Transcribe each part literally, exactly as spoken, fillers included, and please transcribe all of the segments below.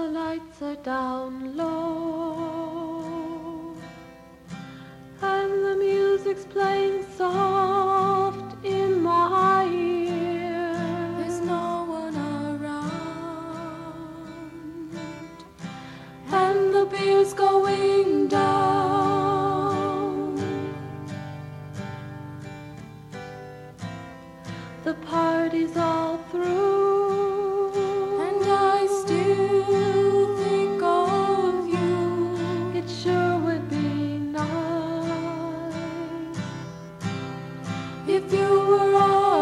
the lights are down low, and the music's playing soft in my ear. There's no one around, and the beer's going down. The party's all through, and I still think of you. it sure would be nice If you were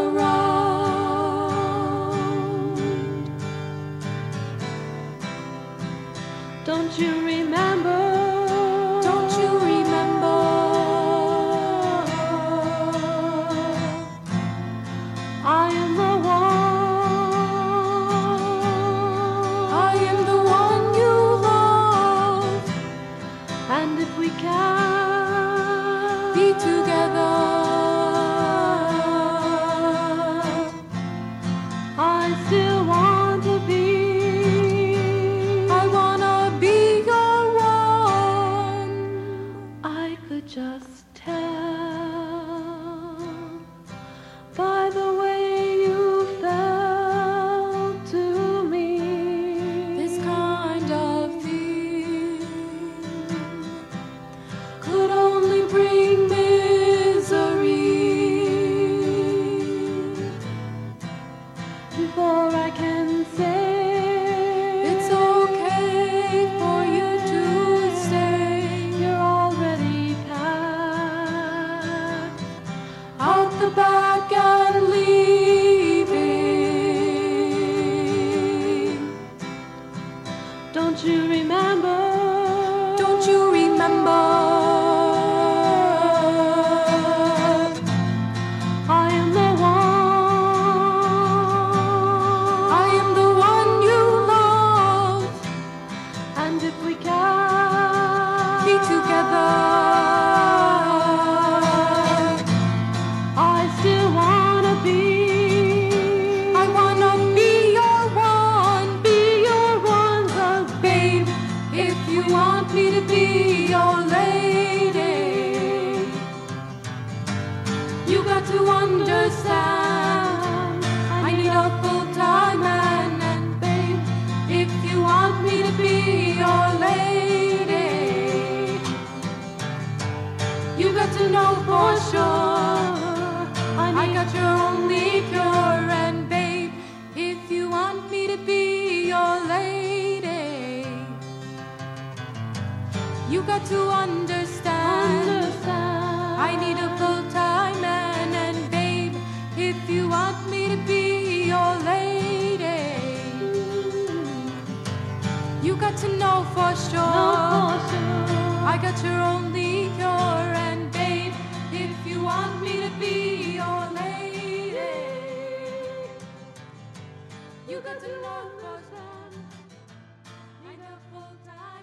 around. Don't you remember? Don't you remember? I am the one, I am the one you love. and if we can Be together. I still want to be. I wanna be your one. I could just tell by the way you felt to me. This kind of feeling could only bring misery. Before I can say It's okay for you to stay. you're already packed Out the back and leaving. Don't you remember? Don't you remember? I am the one, I am the one you love. and if we can Be together. I still wanna be. I wanna be your one, be your one, the babe. If you want me to be your lady, you got to understand. I need a full-time man, and babe, if you want me to be your lady, you got to know for sure I got your only cure. And babe, if you want me to be your lady, you got to understand. understand. I need a full-time man, and babe, if you want me to be your lady, you got to know for sure No, for sure. I got your only cure. And babe, if you want me to be your lady, you got to know for sure I need a full-time